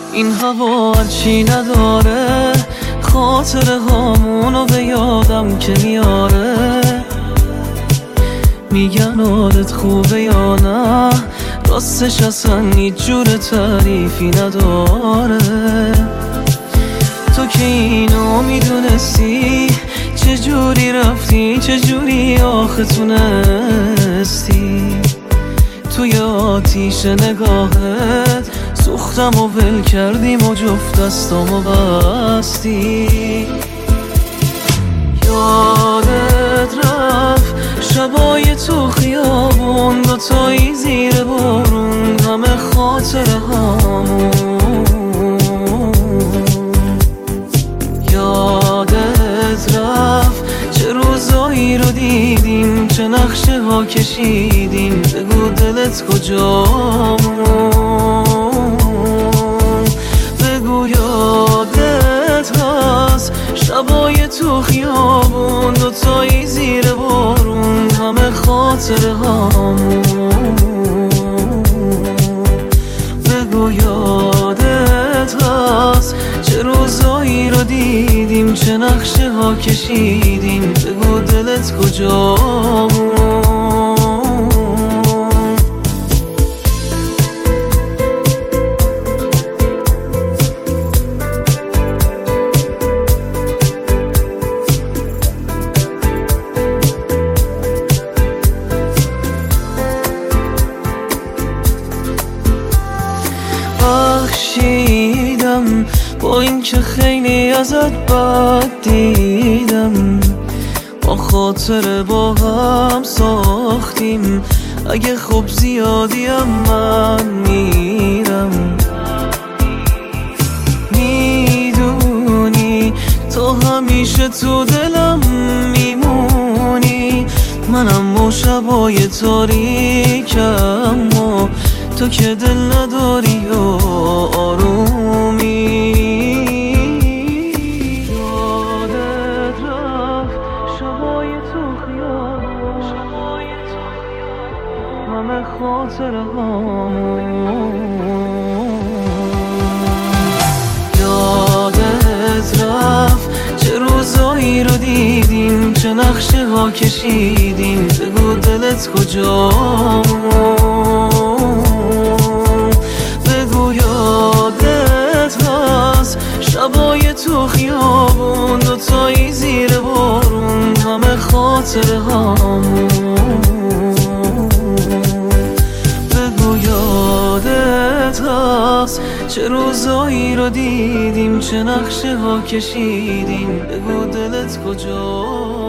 این هوا هرچی نداره خاطره هامونو به یادم که میاره. میگن حالت خوبه یا نه، راستش اصلا هیچ جور تعریفی نداره. تو که اینو میدونستی چجوری رفتی، چجوری آخه تونستی توی آتیش نگاهت سوختم و ول کردیم و جفت دستامو بستی. یادت رفت شبای تو خیابون، دوتایی زیر بارون، همه خاطره هامون. یادت رفت چه روزایی رو دیدیم، چه نقشه ها کشیدیم، بگو دلت کجامون. بگو یادت هست شبای تو خیابون، دوتایی زیر بارون، همه خاطره هامون. بگو یادت هست چه روزایی رو دیدیم، چه نقشه ها کشیدیم، بگو دلت کجامون. بخشیدم با این که خیلی ازت بد دیدم، ما خاطره با هم ساختیم، اگه خوب زیادیم من میرم. میدونی تو همیشه تو دلم میمونی، منم و شبای تاریکم و تو که دل نداری و آرومی. یادت رفت شبای تو خیابون، همه خاطره هامون. یادت رفت چه روزایی رو دیدیم، چه نقشه ها کشیدیم، بگو دلت کجامون. بگو یادت هست شبای تو خیابون، دوتایی زیر بارون، همه خاطره هامون. بگو یادت هست چه روزایی رو دیدیم، چه نقشه ها کشیدیم، بگو دلت کجا.